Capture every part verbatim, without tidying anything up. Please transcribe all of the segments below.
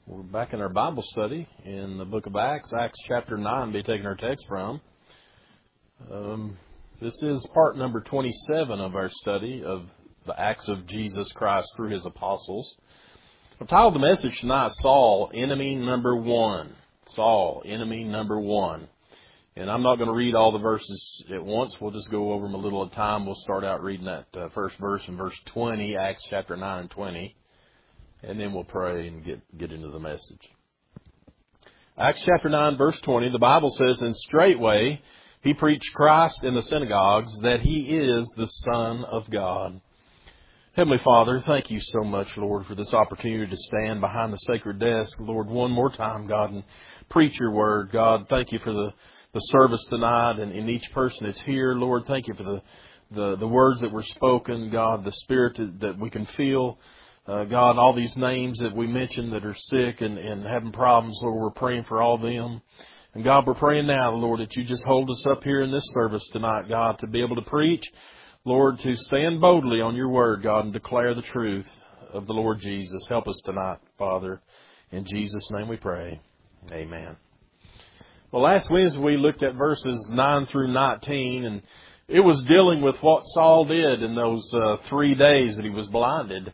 We're back in our Bible study in the book of Acts. Acts chapter nine, be taking our text from. Um, this is part number twenty-seven of our study of the Acts of Jesus Christ through His apostles. I've titled the message tonight, Saul, Enemy Number One. Saul, Enemy Number One. And I'm not going to read all the verses at once. We'll just go over them a little at a time. We'll start out reading that uh, first verse in verse twenty, Acts chapter nine and twenty. And then we'll pray and get, get into the message. Acts chapter nine, verse twenty, the Bible says, "And straightway he preached Christ in the synagogues, that he is the Son of God." Heavenly Father, thank you so much, Lord, for this opportunity to stand behind the sacred desk, Lord, one more time, God, and preach your word. God, thank you for the, the service tonight and in each person that's here. Lord, thank you for the, the, the words that were spoken, God, the spirit that, that we can feel. Uh, God, all these names that we mentioned that are sick and, and having problems, Lord, we're praying for all of them. And God, we're praying now, Lord, that you just hold us up here in this service tonight, God, to be able to preach, Lord, to stand boldly on your word, God, and declare the truth of the Lord Jesus. Help us tonight, Father. In Jesus' name we pray. Amen. Well, last Wednesday we looked at verses nine through nineteen, and it was dealing with what Saul did in those uh, three days that he was blinded.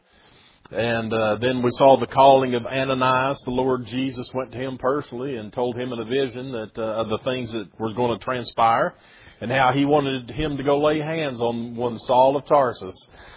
And uh, then we saw the calling of Ananias. The Lord Jesus went to him personally and told him in a vision that uh, of the things that were going to transpire, and how he wanted him to go lay hands on one Saul of Tarsus.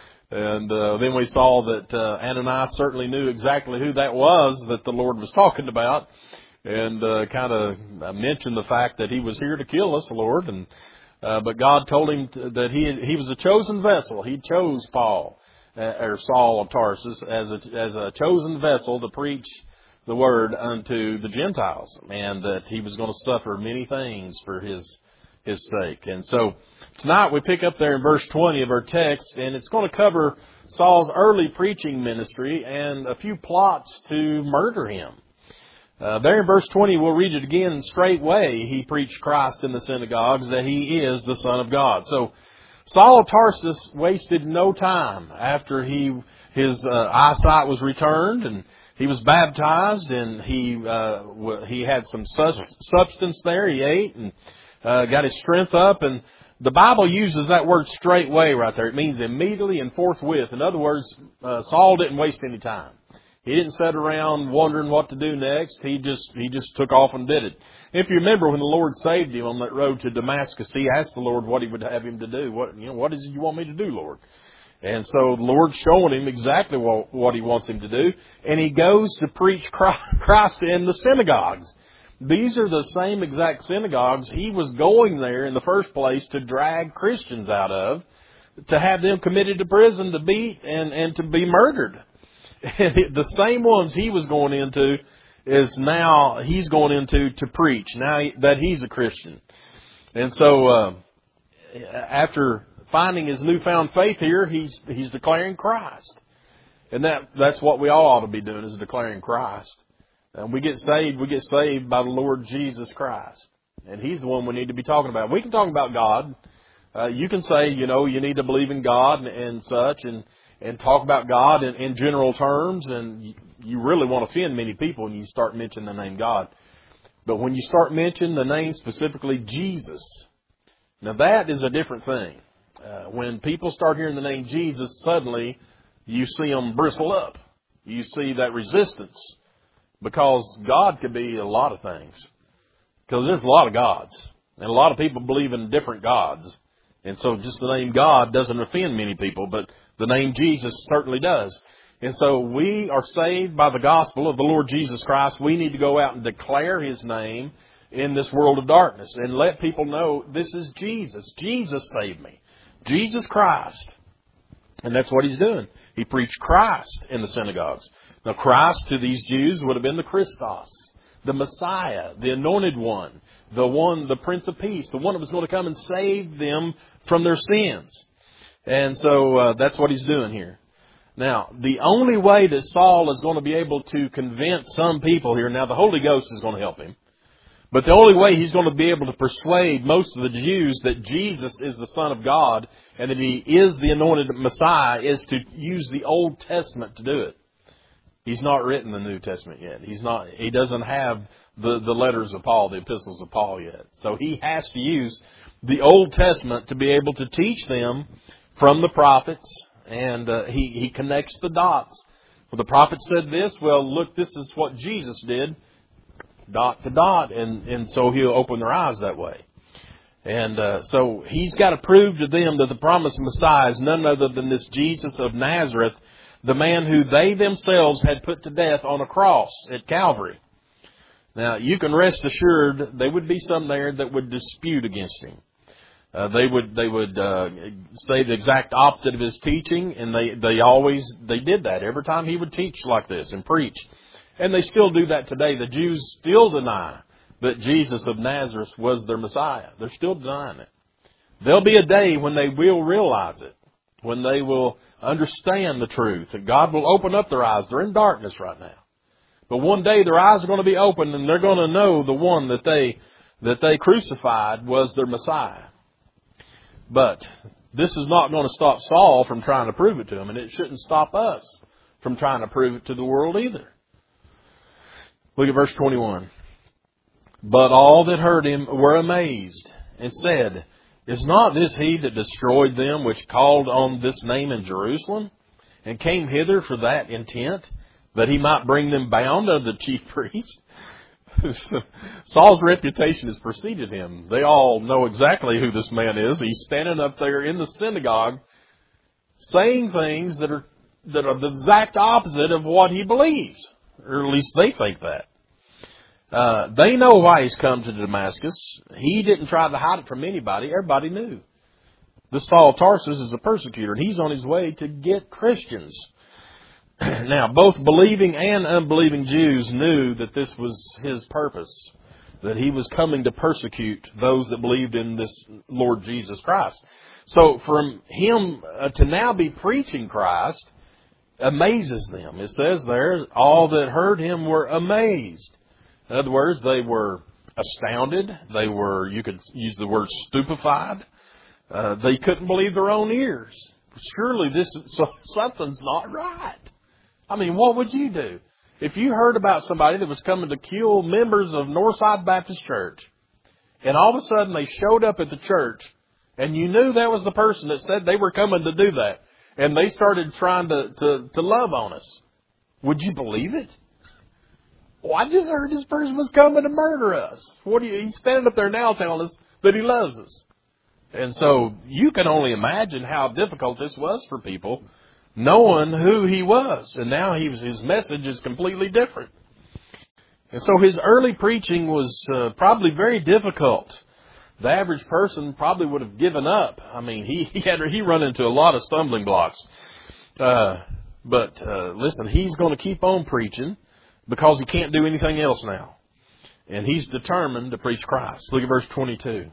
And uh, then we saw that uh, Ananias certainly knew exactly who that was that the Lord was talking about, and uh, kind of mentioned the fact that he was here to kill us, Lord. And uh, but God told him to, that he he was a chosen vessel. He chose Paul. Uh, or Saul of Tarsus as a, as a chosen vessel to preach the word unto the Gentiles, and that he was going to suffer many things for his his sake. And so tonight we pick up there in verse twenty of our text, and it's going to cover Saul's early preaching ministry and a few plots to murder him. Uh, there in verse twenty, we'll read it again. "Straightway he preached Christ in the synagogues, that he is the Son of God." So Saul of Tarsus wasted no time after he his uh, eyesight was returned, and he was baptized, and he uh, w- he had some sus- substance there. He ate and uh, got his strength up, and the Bible uses that word straightway right there. It means immediately and forthwith. In other words, uh, Saul didn't waste any time. He didn't sit around wondering what to do next. He just he just took off and did it. If you remember, when the Lord saved him on that road to Damascus, he asked the Lord what he would have him to do. What you know, what is it you want me to do, Lord? And so the Lord's showing him exactly what, what he wants him to do. And he goes to preach Christ in the synagogues. These are the same exact synagogues he was going there in the first place to drag Christians out of, to have them committed to prison, to beat, and, and to be murdered. The same ones he was going into is now he's going into to preach, now that he's a Christian. And so uh, after finding his newfound faith here, he's he's declaring Christ. And that that's what we all ought to be doing, is declaring Christ. And we get saved, we get saved by the Lord Jesus Christ. And he's the one we need to be talking about. We can talk about God. Uh, you can say, you know, you need to believe in God and, and such, and and talk about God in, in general terms, and you, you really want to offend many people when you start mentioning the name God. But when you start mentioning the name specifically Jesus, now that is a different thing. Uh, when people start hearing the name Jesus, suddenly you see them bristle up. You see that resistance, because God could be a lot of things. Because there's a lot of gods, and a lot of people believe in different gods. And so just the name God doesn't offend many people, but the name Jesus certainly does. And so we are saved by the gospel of the Lord Jesus Christ. We need to go out and declare His name in this world of darkness and let people know this is Jesus. Jesus saved me. Jesus Christ. And that's what He's doing. He preached Christ in the synagogues. Now, Christ to these Jews would have been the Christos, the Messiah, the Anointed One, the one, the Prince of Peace, the one that was going to come and save them from their sins. And so uh, that's what he's doing here. Now, the only way that Saul is going to be able to convince some people here, now the Holy Ghost is going to help him, but the only way he's going to be able to persuade most of the Jews that Jesus is the Son of God and that He is the anointed Messiah is to use the Old Testament to do it. He's not written the New Testament yet. He's not. He doesn't have the, the letters of Paul, the epistles of Paul yet. So he has to use the Old Testament to be able to teach them from the prophets, and uh, he, he connects the dots. Well, the prophet said this. Well, look, this is what Jesus did, dot to dot, and, and so he'll open their eyes that way. And uh, so he's got to prove to them that the promised Messiah is none other than this Jesus of Nazareth, the man who they themselves had put to death on a cross at Calvary. Now, you can rest assured there would be some there that would dispute against him. Uh, they would they would uh, say the exact opposite of his teaching, and they, they always they did that every time he would teach like this and preach. And they still do that today. The Jews still deny that Jesus of Nazareth was their Messiah. They're still denying it. There'll be a day when they will realize it, when they will understand the truth, and God will open up their eyes. They're in darkness right now. But one day their eyes are going to be opened, and they're going to know the one that they that they crucified was their Messiah. But this is not going to stop Saul from trying to prove it to him, and it shouldn't stop us from trying to prove it to the world either. Look at verse twenty-one. But all that heard him were amazed, and said, Is not this he that destroyed them which called on this name in Jerusalem, and came hither for that intent, that he might bring them bound unto the chief priests? Saul's reputation has preceded him. They all know exactly who this man is. He's standing up there in the synagogue saying things that are that are the exact opposite of what he believes. Or at least they think that. Uh, they know why he's come to Damascus. He didn't try to hide it from anybody. Everybody knew. This Saul of Tarsus is a persecutor, and he's on his way to get Christians. Now, both believing and unbelieving Jews knew that this was his purpose, that he was coming to persecute those that believed in this Lord Jesus Christ. So for him uh, to now be preaching Christ amazes them. It says there, all that heard him were amazed. In other words, they were astounded. They were, you could use the word stupefied. Uh, they couldn't believe their own ears. Surely this is, so, something's not right. I mean, what would you do if you heard about somebody that was coming to kill members of Northside Baptist Church, and all of a sudden they showed up at the church, and you knew that was the person that said they were coming to do that, and they started trying to, to, to love on us? Would you believe it? Well, I just heard this person was coming to murder us. What do you, he's standing up there now telling us that he loves us. And so you can only imagine how difficult this was for people, knowing who he was. And now he was, his message is completely different. And so his early preaching was uh, probably very difficult. The average person probably would have given up. I mean, he he had he run into a lot of stumbling blocks. Uh, but uh, listen, he's going to keep on preaching, because he can't do anything else now. And he's determined to preach Christ. Look at verse twenty-two.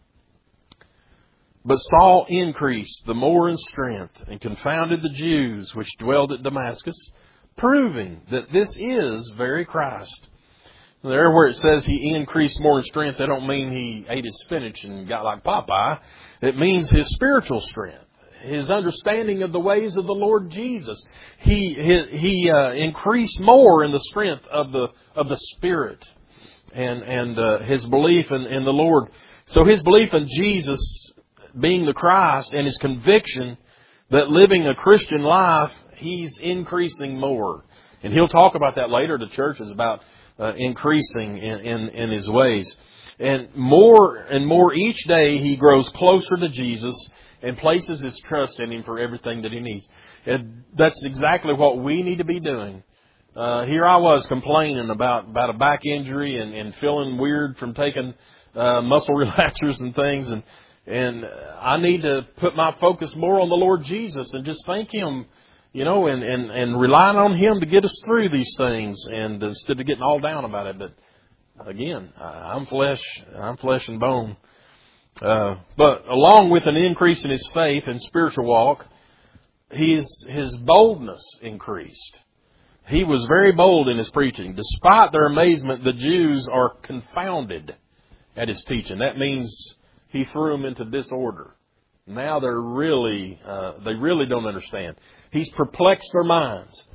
But Saul increased the more in strength, and confounded the Jews which dwelled at Damascus, proving that this is very Christ. There where it says he increased more in strength, that don't mean he ate his spinach and got like Popeye. It means his spiritual strength, his understanding of the ways of the Lord Jesus. He he, he uh, increased more in the strength of the of the Spirit, and and uh, his belief in, in the Lord. So his belief in Jesus being the Christ, and his conviction that living a Christian life, he's increasing more. And he'll talk about that later. The church is about uh, increasing in, in in his ways, and more and more each day he grows closer to Jesus and places his trust in him for everything that he needs. And that's exactly what we need to be doing. Uh, here I was complaining about, about a back injury and, and feeling weird from taking uh, muscle relaxers and things. And, and I need to put my focus more on the Lord Jesus and just thank him, you know, and, and, and relying on him to get us through these things, and instead of getting all down about it. But again, I'm flesh, I'm flesh and bone. Uh, but along with an increase in his faith and spiritual walk, his, his boldness increased. He was very bold in his preaching. Despite their amazement, the Jews are confounded at his teaching. That means he threw them into disorder. Now they're really, uh, they really don't understand. He's perplexed their minds.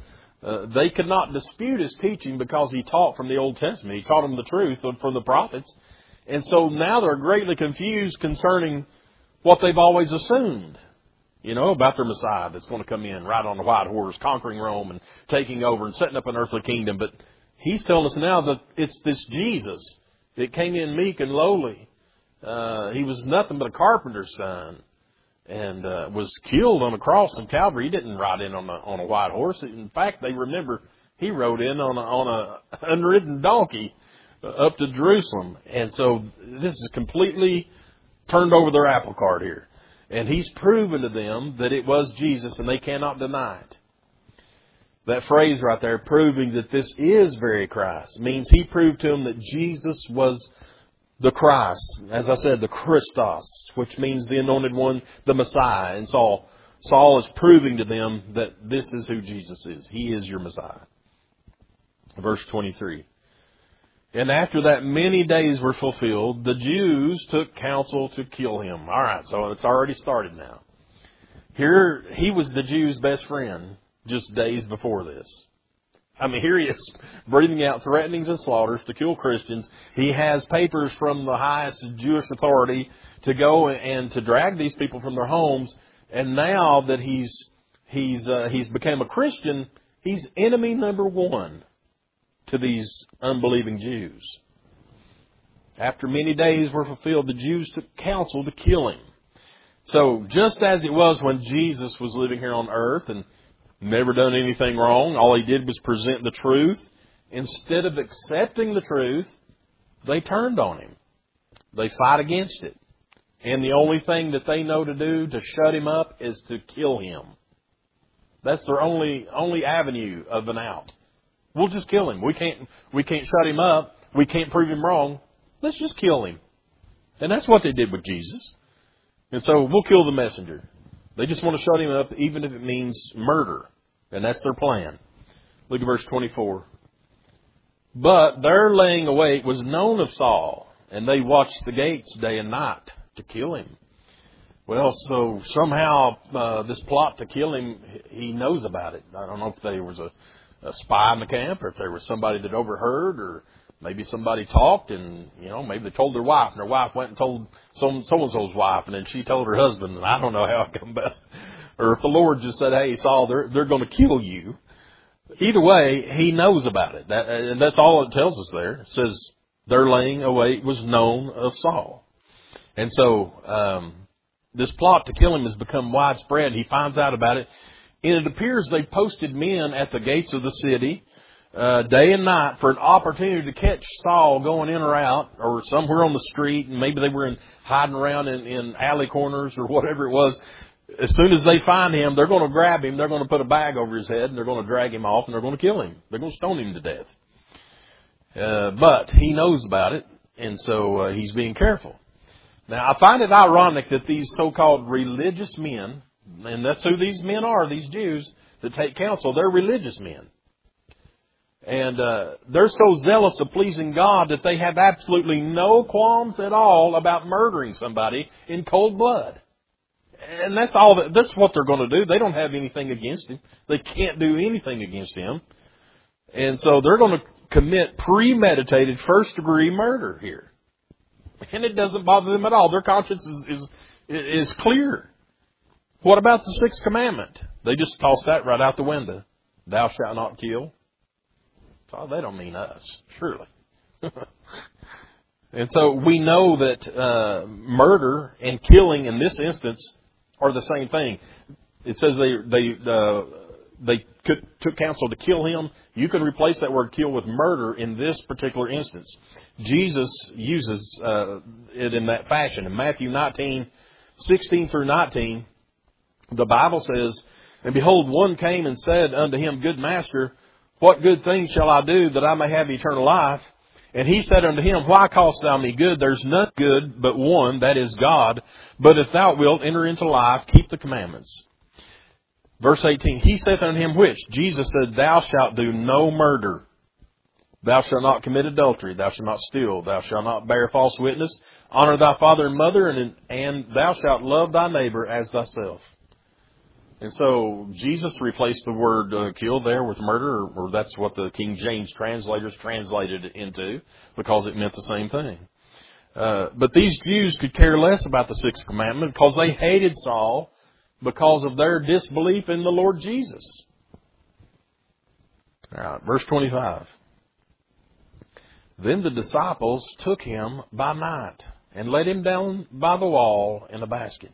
Uh, they could not dispute his teaching because he taught from the Old Testament. He taught them the truth from the prophets. And so now they're greatly confused concerning what they've always assumed, you know, about their Messiah that's going to come in, ride on the white horse, conquering Rome and taking over and setting up an earthly kingdom. But he's telling us now that it's this Jesus that came in meek and lowly. Uh, he was nothing but a carpenter's son and uh, was killed on a cross in Calvary. He didn't ride in on a, on a white horse. In fact, they remember he rode in on a, on a unridden donkey up to Jerusalem. And so this is completely turned over their apple cart here. And he's proven to them that it was Jesus, and they cannot deny it. That phrase right there, proving that this is very Christ, means he proved to them that Jesus was the Christ. As I said, the Christos, which means the anointed one, the Messiah. And Saul, Saul is proving to them that this is who Jesus is. He is your Messiah. Verse twenty-three. And after that many days were fulfilled, the Jews took counsel to kill him. All right, so it's already started now. Here, he was the Jews' best friend just days before this. I mean, here he is breathing out threatenings and slaughters to kill Christians. He has papers from the highest Jewish authority to go and to drag these people from their homes. And now that he's he's uh, he's become a Christian, he's enemy number one to these unbelieving Jews. After many days were fulfilled, the Jews took counsel to kill him. So just as it was when Jesus was living here on earth and never done anything wrong, all he did was present the truth. Instead of accepting the truth, they turned on him. They fight against it. And the only thing that they know to do to shut him up is to kill him. That's their only only avenue of an out. We'll just kill him. We can't we can't shut him up. We can't prove him wrong. Let's just kill him. And that's what they did with Jesus. And so we'll kill the messenger. They just want to shut him up, even if it means murder. And that's their plan. Look at verse twenty-four. But their laying await was known of Saul, and they watched the gates day and night to kill him. Well, so somehow uh, this plot to kill him, he knows about it. I don't know if there was a, a spy in the camp, or if there was somebody that overheard, or maybe somebody talked, and, you know, maybe they told their wife, and their wife went and told some so-and-so's wife, and then she told her husband, and I don't know how it come about. Or if the Lord just said, hey, Saul, they're, they're going to kill you. Either way, he knows about it. That, and that's all it tells us there. It says, their laying await was known of Saul. And so, um, this plot to kill him has become widespread. He finds out about it. And it appears they posted men at the gates of the city, Uh, day and night for an opportunity to catch Saul going in or out or somewhere on the street, and maybe they were in, hiding around in, in alley corners or whatever it was. As soon as they find him, they're going to grab him, they're going to put a bag over his head, and they're going to drag him off, and they're going to kill him. They're going to stone him to death. Uh, but he knows about it, and so uh, he's being careful. Now, I find it ironic that these so-called religious men, and that's who these men are, these Jews that take counsel, they're religious men. And uh, they're so zealous of pleasing God that they have absolutely no qualms at all about murdering somebody in cold blood. And that's all. That, that's what they're going to do. They don't have anything against him. They can't do anything against him. And so they're going to commit premeditated first-degree murder here. And it doesn't bother them at all. Their conscience is, is, is clear. What about the sixth commandment? They just toss that right out the window. Thou shalt not kill. Oh, they don't mean us, surely. And so we know that uh, murder and killing in this instance are the same thing. It says they they uh, they could, took counsel to kill him. You can replace that word kill with murder in this particular instance. Jesus uses uh, it in that fashion. In Matthew nineteen, sixteen through nineteen, the Bible says, "And behold, one came and said unto him, Good master, what good thing shall I do that I may have eternal life? And he said unto him, Why callest thou me good? There's none good but one, that is God. But if thou wilt enter into life, keep the commandments." Verse eighteen, He saith unto him, Which? Jesus said, Thou shalt do no murder. Thou shalt not commit adultery. Thou shalt not steal. Thou shalt not bear false witness. Honor thy father and mother, and, and thou shalt love thy neighbor as thyself. And so Jesus replaced the word uh, kill there with murder, or, or that's what the King James translators translated it into, because it meant the same thing. Uh, but these Jews could care less about the sixth commandment because they hated Saul because of their disbelief in the Lord Jesus. All right, verse twenty-five. Then the disciples took him by night and let him down by the wall in a basket.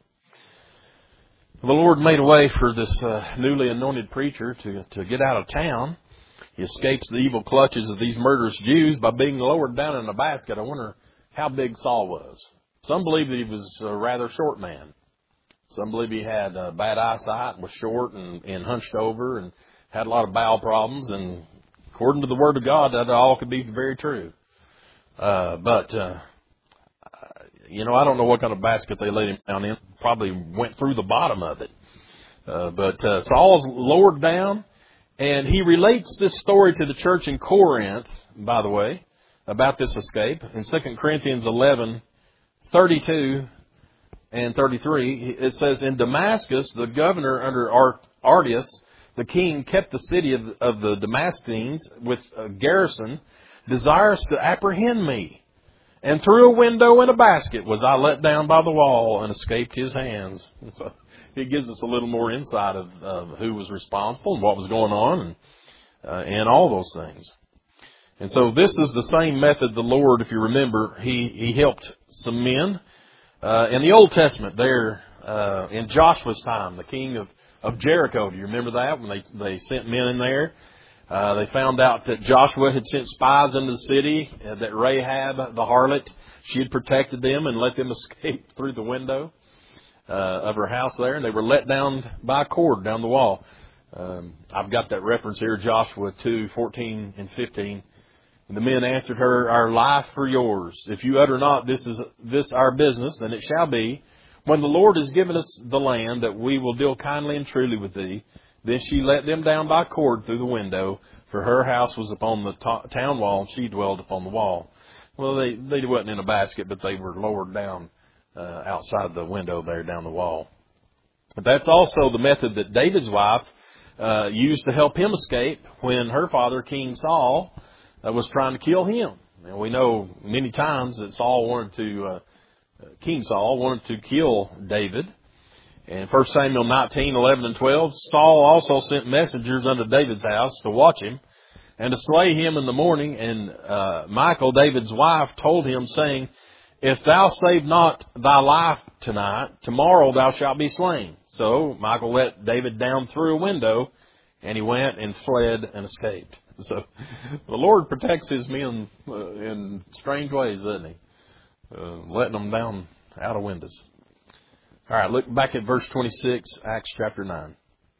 The Lord made a way for this uh, newly anointed preacher to, to get out of town. He escapes the evil clutches of these murderous Jews by being lowered down in a basket. I wonder how big Saul was. Some believe that he was a rather short man. Some believe he had uh, bad eyesight and was short and, and hunched over and had a lot of bowel problems. And according to the Word of God, that all could be very true. Uh, but, uh, you know, I don't know what kind of basket they laid him down in. Probably went through the bottom of it. Uh, but uh, Saul's lowered down, and he relates this story to the church in Corinth, by the way, about this escape. In Second Corinthians eleven, thirty-two and thirty-three, it says, in Damascus, the governor under Artius, the king, kept the city of, of the Damascenes with a garrison, desirous to apprehend me. And through a window in a basket was I let down by the wall and escaped his hands. And so it gives us a little more insight of, of who was responsible and what was going on and, uh, and all those things. And so this is the same method the Lord, if you remember, He, he helped some men. Uh, in the Old Testament there, uh, in Joshua's time, the king of, of Jericho, do you remember that when they, they sent men in there? Uh, they found out that Joshua had sent spies into the city, uh, that Rahab, the harlot, she had protected them and let them escape through the window uh, of her house there. And they were let down by a cord down the wall. Um, I've got that reference here, Joshua two, fourteen and fifteen. And the men answered her, our life for yours. If you utter not, this is this our business, then it shall be, when the Lord has given us the land, that we will deal kindly and truly with thee. Then she let them down by cord through the window, for her house was upon the to- town wall, and she dwelled upon the wall. Well, they, they wasn't in a basket, but they were lowered down uh, outside the window there down the wall. But that's also the method that David's wife uh, used to help him escape when her father, King Saul, uh, was trying to kill him. And we know many times that Saul wanted to, uh, King Saul wanted to kill David. In First Samuel nineteen, eleven, and twelve, Saul also sent messengers unto David's house to watch him and to slay him in the morning. And uh, Michal, David's wife, told him, saying, if thou save not thy life tonight, tomorrow thou shalt be slain. So Michal let David down through a window, and he went and fled and escaped. So the Lord protects His men uh, in strange ways, doesn't He? Uh, letting them down out of windows. All right, look back at verse twenty-six, Acts chapter nine.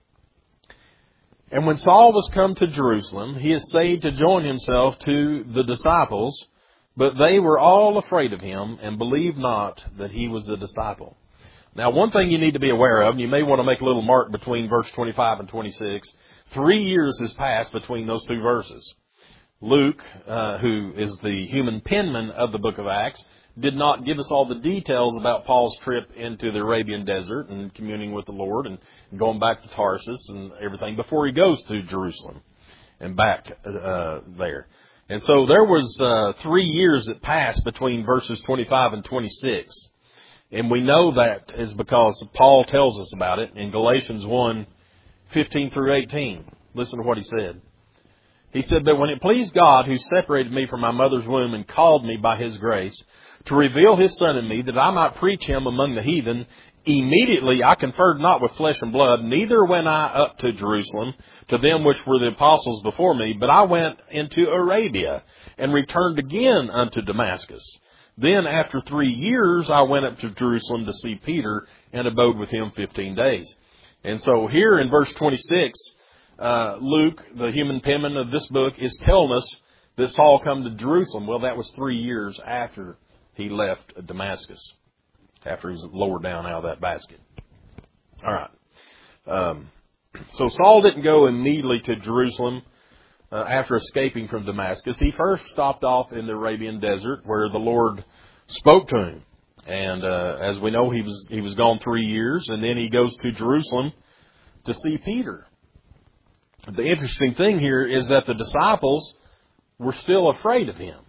And when Saul was come to Jerusalem, he essayed to join himself to the disciples, but they were all afraid of him and believed not that he was a disciple. Now, one thing you need to be aware of, and you may want to make a little mark between verse twenty-five and twenty-six, three years has passed between those two verses. Luke, uh, who is the human penman of the book of Acts, did not give us all the details about Paul's trip into the Arabian desert and communing with the Lord and going back to Tarsus and everything before he goes to Jerusalem and back uh, there. And so there was uh, three years that passed between verses twenty-five and twenty-six. And we know that is because Paul tells us about it in Galatians one, fifteen through eighteen. Listen to what he said. He said, but when it pleased God, who separated me from my mother's womb and called me by His grace, to reveal His Son in me, that I might preach Him among the heathen, immediately I conferred not with flesh and blood, neither went I up to Jerusalem to them which were the apostles before me, but I went into Arabia, and returned again unto Damascus. Then after three years I went up to Jerusalem to see Peter, and abode with him fifteen days. And so here in verse twenty-six, uh, Luke, the human penman of this book, is telling us that Saul come to Jerusalem. Well, that was three years after he left Damascus, after he was lowered down out of that basket. All right. Um, so Saul didn't go immediately to Jerusalem uh, after escaping from Damascus. He first stopped off in the Arabian desert where the Lord spoke to him. And uh, as we know, he was he was gone three years, and then he goes to Jerusalem to see Peter. The interesting thing here is that the disciples were still afraid of him.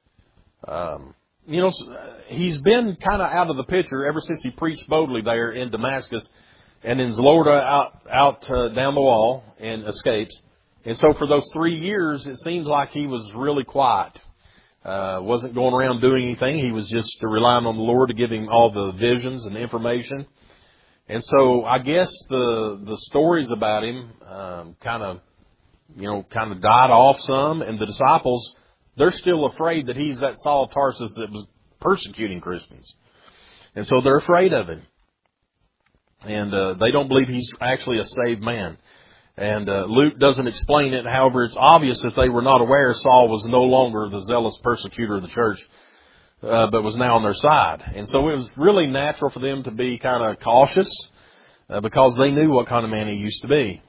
Um, you know, he's been kind of out of the picture ever since he preached boldly there in Damascus, and then Zlorda out, out uh, down the wall and escapes. And so for those three years, it seems like he was really quiet. Uh, wasn't going around doing anything. He was just relying on the Lord to give him all the visions and information. And so I guess the the stories about him um, kind of, you know, kind of died off some. And the disciples, they're still afraid that he's that Saul of Tarsus that was persecuting Christians. And so they're afraid of him. And uh, they don't believe he's actually a saved man. And uh, Luke doesn't explain it. However, it's obvious that they were not aware Saul was no longer the zealous persecutor of the church, uh, but was now on their side. And so it was really natural for them to be kind of cautious uh, because they knew what kind of man he used to be.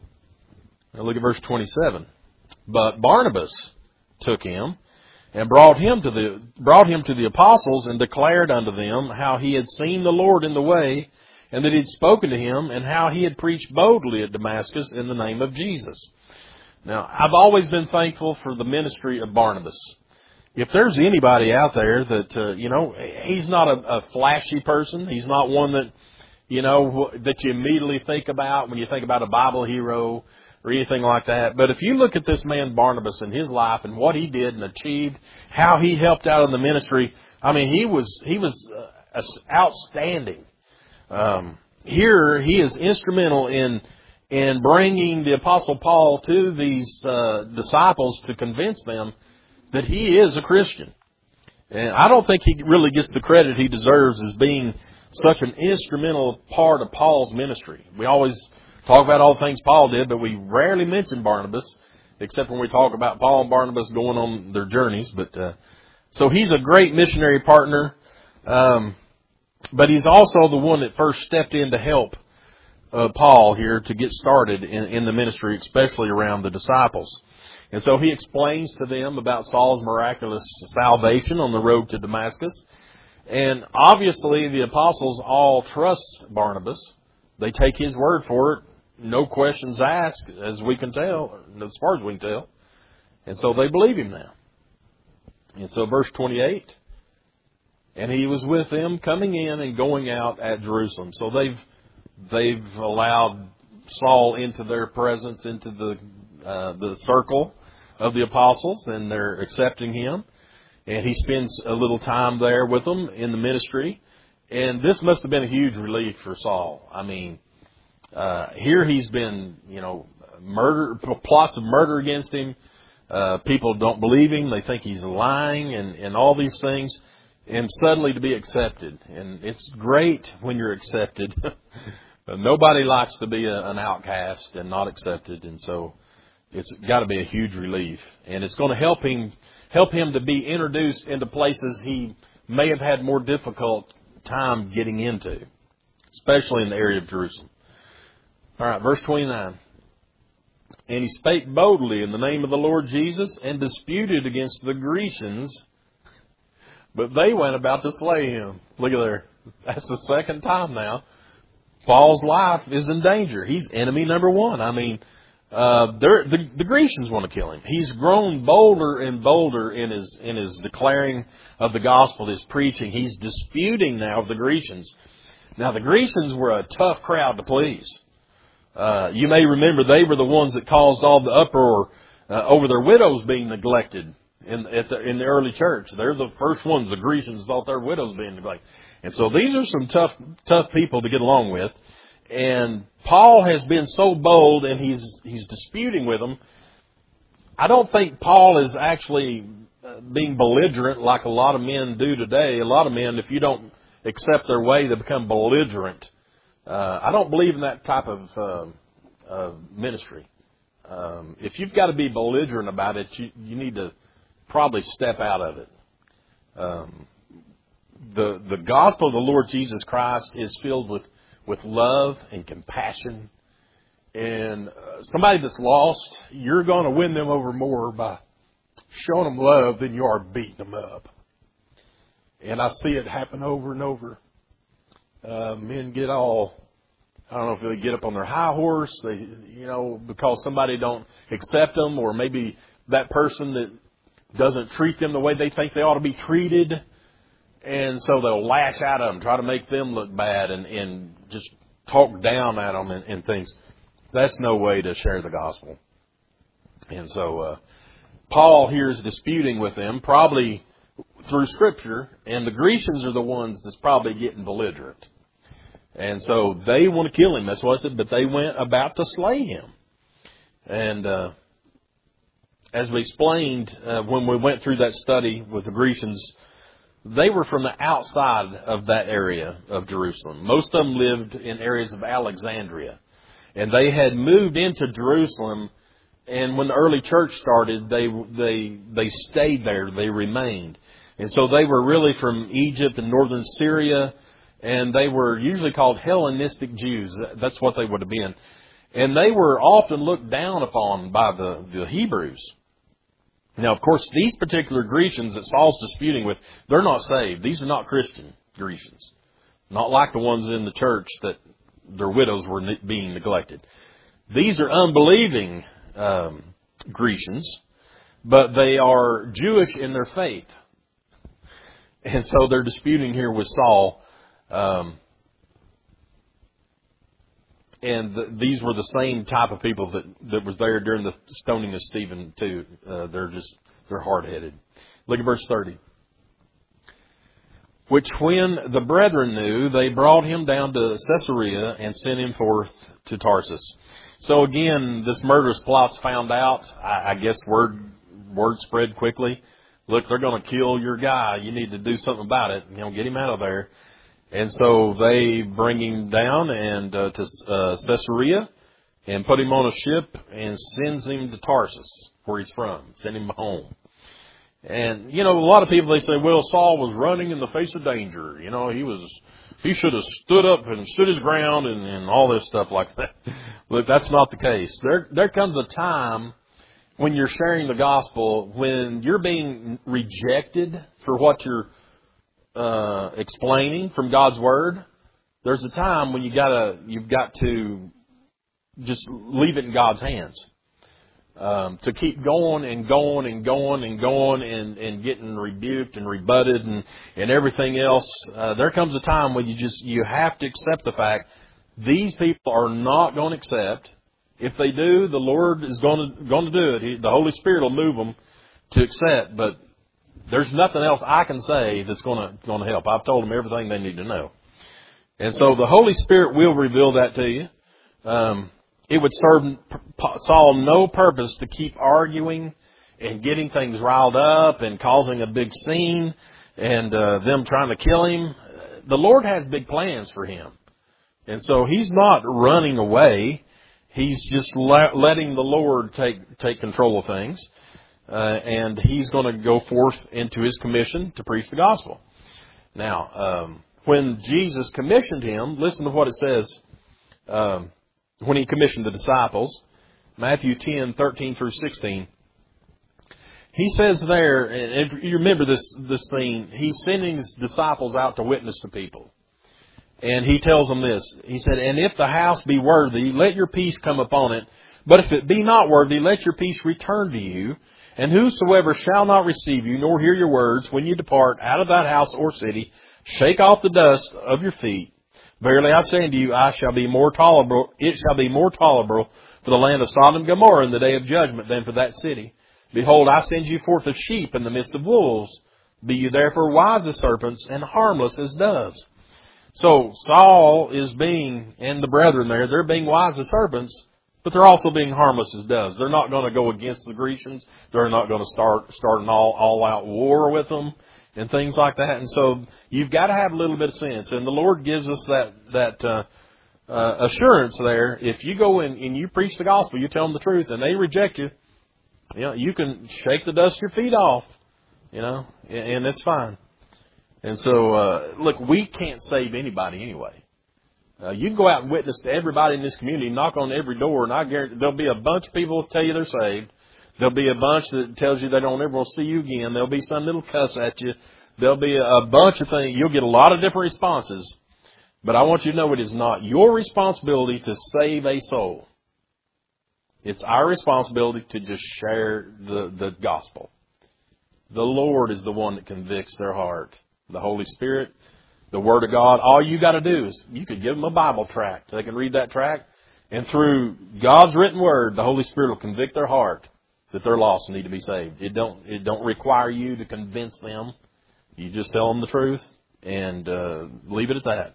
Now look at verse twenty-seven. But Barnabas took him and brought him to the brought him to the apostles and declared unto them how he had seen the Lord in the way, and that he had spoken to him, and how he had preached boldly at Damascus in the name of Jesus. Now, I've always been thankful for the ministry of Barnabas. If there's anybody out there that, uh, you know, he's not a, a flashy person. He's not one that, you know, that you immediately think about when you think about a Bible hero or anything like that. But if you look at this man Barnabas and his life and what he did and achieved, how he helped out in the ministry, I mean, he was, he was uh, outstanding. Um, here he is instrumental in in bringing the Apostle Paul to these uh, disciples to convince them that he is a Christian. And I don't think he really gets the credit he deserves as being such an instrumental part of Paul's ministry. We always talk about all the things Paul did, but we rarely mention Barnabas, except when we talk about Paul and Barnabas going on their journeys. But uh, so he's a great missionary partner. Um, But he's also the one that first stepped in to help uh, Paul here to get started in, in the ministry, especially around the disciples. And so he explains to them about Saul's miraculous salvation on the road to Damascus. And obviously the apostles all trust Barnabas. They take his word for it. No questions asked, as we can tell, as far as we can tell. And so they believe him now. And so verse twenty-eight. And he was with them coming in and going out at Jerusalem. So they've they've allowed Saul into their presence, into the uh, the circle of the apostles, and they're accepting him. And he spends a little time there with them in the ministry. And this must have been a huge relief for Saul. I mean, uh, here he's been, you know, murder plots of murder against him. Uh, people don't believe him; they think he's lying, and and all these things. And suddenly to be accepted. And it's great when you're accepted. Nobody likes to be a, an outcast and not accepted. And so it's got to be a huge relief. And it's going to help him help him to be introduced into places he may have had more difficult time getting into, especially in the area of Jerusalem. All right, verse twenty-nine. And he spake boldly in the name of the Lord Jesus and disputed against the Grecians, but they went about to slay him. Look at there. That's the second time now. Paul's life is in danger. He's enemy number one. I mean, uh, the, the Grecians want to kill him. He's grown bolder and bolder in his in his declaring of the gospel, his preaching. He's disputing now with the Grecians. Now, the Grecians were a tough crowd to please. Uh, you may remember they were the ones that caused all the uproar uh, over their widows being neglected. In, at the, in the early church. They're the first ones the Grecians thought their widows being neglected. And so these are some tough, tough people to get along with. And Paul has been so bold and he's, he's disputing with them. I don't think Paul is actually being belligerent like a lot of men do today. A lot of men, if you don't accept their way, they become belligerent. Uh, I don't believe in that type of, uh, uh, ministry. Um, if you've got to be belligerent about it, you, you need to probably step out of it. Um, the the gospel of the Lord Jesus Christ is filled with, with love and compassion. And uh, somebody that's lost, you're going to win them over more by showing them love than you are beating them up. And I see it happen over and over. Uh, men get all I don't know if they get up on their high horse, they, you know, because somebody don't accept them, or maybe that person that doesn't treat them the way they think they ought to be treated. And so they'll lash out at them, try to make them look bad, and, and just talk down at them and, and things. That's no way to share the gospel. And so uh, Paul here is disputing with them, probably through Scripture, and the Grecians are the ones that's probably getting belligerent. And so they want to kill him. That's what I said, but they went about to slay him. And uh, as we explained uh, when we went through that study with the Grecians, they were from the outside of that area of Jerusalem. Most of them lived in areas of Alexandria. And they had moved into Jerusalem, and when the early church started, they they they stayed there. They remained. And so they were really from Egypt and northern Syria, and they were usually called Hellenistic Jews. That's what they would have been. And they were often looked down upon by the, the Hebrews. Now, of course, these particular Grecians that Saul's disputing with, they're not saved. These are not Christian Grecians. Not like the ones in the church that their widows were ne- being neglected. These are unbelieving um, Grecians, but they are Jewish in their faith. And so they're disputing here with Saul. Um, and the, these were the same type of people that, that was there during the stoning of Stephen too. Uh, they're just, they're hard-headed. Look at verse thirty. Which when the brethren knew, they brought him down to Caesarea and sent him forth to Tarsus. So again, this murderous plot's found out. I, I guess word word spread quickly. Look, they're going to kill your guy. You need to do something about it. You know, get him out of there. And so they bring him down and uh, to uh, Caesarea and put him on a ship and sends him to Tarsus, where he's from. Send him home. And, you know, a lot of people, they say, well, Saul was running in the face of danger. You know, he was, he should have stood up and stood his ground and, and all this stuff like that. Look, that's not the case. There, there comes a time when you're sharing the gospel, when you're being rejected for what you're uh, explaining from God's Word. There's a time when you gotta, you've got to just leave it in God's hands. Um, to keep going and going and going and going and, and getting rebuked and rebutted and, and everything else. Uh, there comes a time when you just, you have to accept the fact these people are not going to accept. If they do, the Lord is going to, going to do it. He, the Holy Spirit will move them to accept, but there's nothing else I can say that's going to, going to help. I've told them everything they need to know. And so the Holy Spirit will reveal that to you. Um, It would serve Saul no purpose to keep arguing and getting things riled up and causing a big scene and uh, them trying to kill him. The Lord has big plans for him. And so he's not running away. He's just la- letting the Lord take take control of things. Uh, and he's going to go forth into his commission to preach the gospel. Now, um, when Jesus commissioned him, listen to what it says. Um, When he commissioned the disciples, Matthew ten, thirteen through sixteen, he says there, and if you remember this, this scene, he's sending his disciples out to witness to people. And he tells them this. He said, "And if the house be worthy, let your peace come upon it. But if it be not worthy, let your peace return to you. And whosoever shall not receive you, nor hear your words, when you depart out of that house or city, shake off the dust of your feet. Verily I say unto you, I shall be more tolerable, it shall be more tolerable for the land of Sodom and Gomorrah in the day of judgment than for that city. Behold, I send you forth as sheep in the midst of wolves. Be you therefore wise as serpents and harmless as doves." So Saul is being, and the brethren there, they're being wise as serpents, but they're also being harmless as doves. They're not going to go against the Grecians. They're not going to start, start an all, all-out war with them. And things like that. And so you've got to have a little bit of sense. And the Lord gives us that that uh, uh, assurance there. If you go in and you preach the gospel, you tell them the truth, and they reject you, you know, you can shake the dust of your feet off, you know, and, and it's fine. And so, uh, look, we can't save anybody anyway. Uh, you can go out and witness to everybody in this community, knock on every door, and I guarantee there'll be a bunch of people who tell you they're saved. There'll be a bunch that tells you they don't ever want to see you again. There'll be some that'll cuss at you. There'll be a bunch of things. You'll get a lot of different responses. But I want you to know it is not your responsibility to save a soul. It's our responsibility to just share the, the gospel. The Lord is the one that convicts their heart. The Holy Spirit, the Word of God. All you got to do is you could give them a Bible tract. They can read that tract. And through God's written Word, the Holy Spirit will convict their heart that they're lost and need to be saved. It don't, it don't require you to convince them. You just tell them the truth and uh, leave it at that.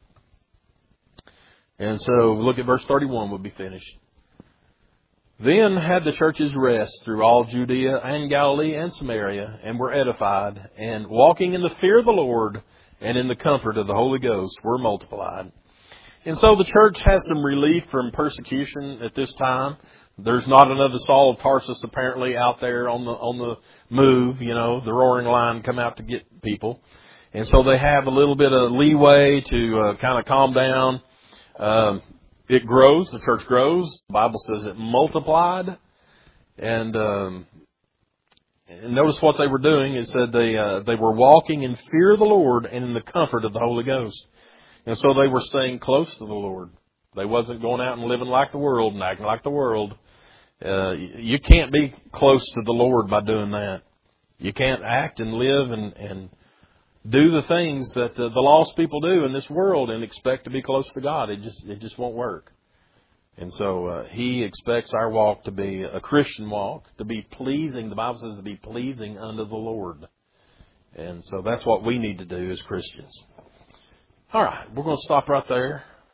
And so look at verse thirty-one. We'll be finished. Then had the churches rest through all Judea and Galilee and Samaria, and were edified, and walking in the fear of the Lord and in the comfort of the Holy Ghost were multiplied. And so the church has some relief from persecution at this time. There's not another Saul of Tarsus apparently out there on the on the move, you know, the roaring lion come out to get people. And so they have a little bit of leeway to uh, kind of calm down. Um, It grows. The church grows. The Bible says it multiplied. And, um, and notice what they were doing. It said they uh, they were walking in fear of the Lord and in the comfort of the Holy Ghost. And so they were staying close to the Lord. They wasn't going out and living like the world and acting like the world. Uh, you can't be close to the Lord by doing that. You can't act and live and, and do the things that the, the lost people do in this world and expect to be close to God. It just it just won't work. And so uh, He expects our walk to be a Christian walk, to be pleasing. The Bible says to be pleasing unto the Lord. And so that's what we need to do as Christians. All right, we're going to stop right there.